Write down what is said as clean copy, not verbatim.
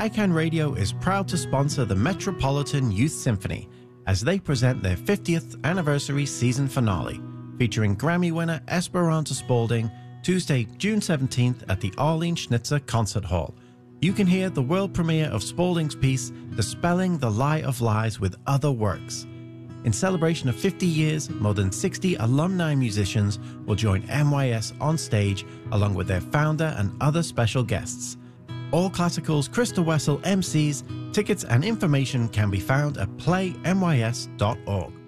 iCAN Radio is proud to sponsor the Metropolitan Youth Symphony as they present their 50th anniversary season finale, featuring Grammy winner Esperanza Spalding, Tuesday, June 17th at the Arlene Schnitzer Concert Hall. You can hear the world premiere of Spalding's piece, Dispelling the Lie of Lies with Other Works. In celebration of 50 years, more than 60 alumni musicians will join MYS on stage along with their founder and other special guests. All Classical's Krista Wessel MCs, tickets and information can be found at playmys.org.